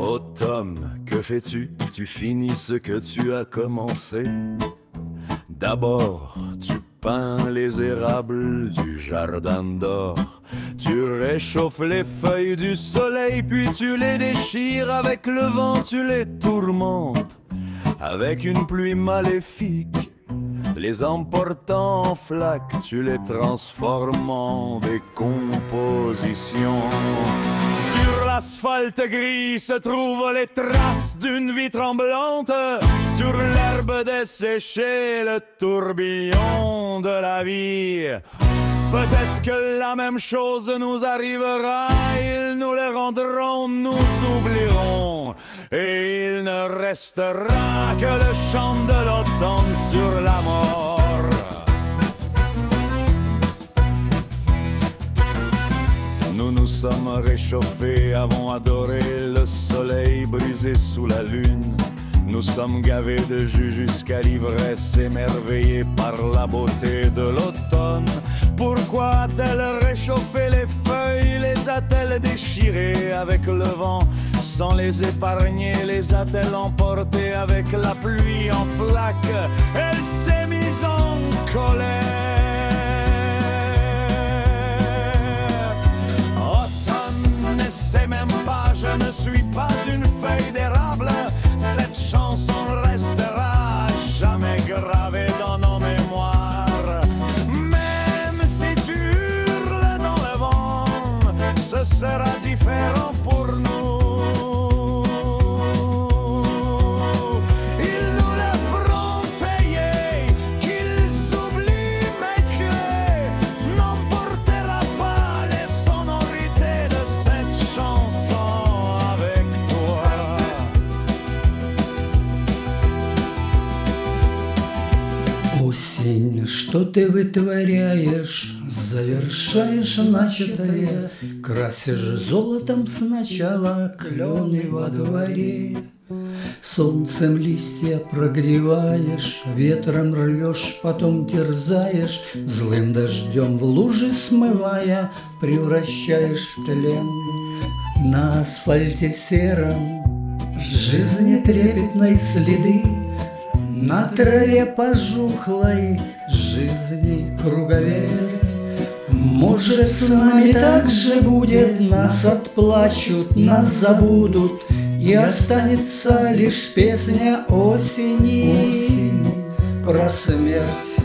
Automne, que fais-tu? Tu finis ce que tu as commencé. D'abord, tu peins les érables du jardin d'or. Tu réchauffes les feuilles du soleil, puis tu les déchires avec le vent, tu les tourmentes avec une pluie maléfique. Les emportant en flaques, tu les transformes en décomposition. Sur l'asphalte gris se trouvent les traces d'une vie tremblante. Sur l'herbe desséchée, le tourbillon de la vie. Peut-être que la même chose nous arrivera, ils nous les rendront, nous oublierons. Et il ne restera que le chant de l'automne sur la mort. Nous nous sommes réchauffés, avons adoré le soleil brisé sous la lune. Nous sommes gavés de jus jusqu'à l'ivresse, émerveillés par la beauté de l'automne. Pourquoi a-t-elle réchauffé les feuilles, les a-t-elle déchirées avec le vent? Sans les épargner, les a-t-elle emportées avec la pluie en flaques? Elle s'est mise en colère. Automne, ne sais même pas, je ne suis pas une feuille d'érable. Cette chanson restera jamais gravée dans nos mémoires. Même si tu hurles dans le vent, ce sera différent pour nous. Ils nous le feront payer, qu'ils oublient, mais que n'emportera pas les sonorités de cette chanson avec toi. Осень, что ты вытворяешь? Завершаешь начатое, красишь золотом сначала клены во дворе. Солнцем листья прогреваешь, ветром рвешь, потом терзаешь, злым дождем в лужи смывая, превращаешь в тлен. На асфальте сером жизни трепетной следы, на траве пожухлой жизни круговерть. Может, с нами так же будет, нас отплачут, нас забудут, и останется лишь песня осени, про смерть.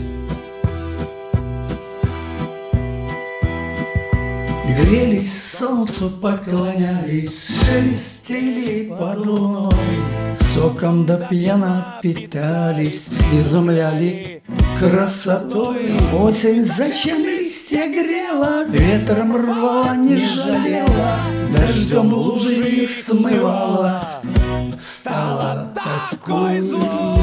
Грелись солнцу, поклонялись, шелестели под луной, соком да пьяно питались, изумляли красотой. Осень зачем листья грела, ветром рвала, не жалела, дождем в лужи их смывала, стала такой злой.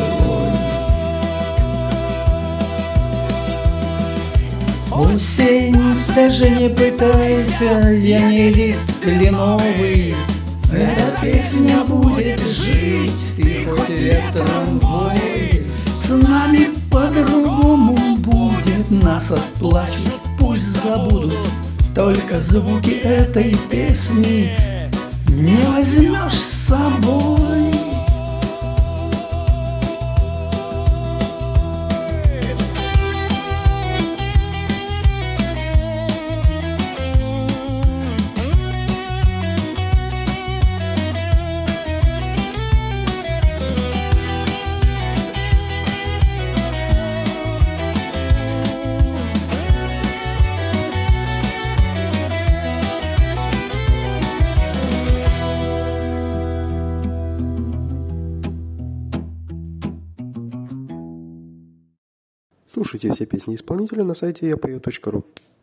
Осень, даже не пытайся, я не лист кленовый. Эта песня будет жить, ты хоть ветром вой. С нами по-другому будет, нас отплачут, пусть забудут. Только звуки этой песни не возьмешь с собой. Слушайте все песни исполнителя на сайте yapою.ru.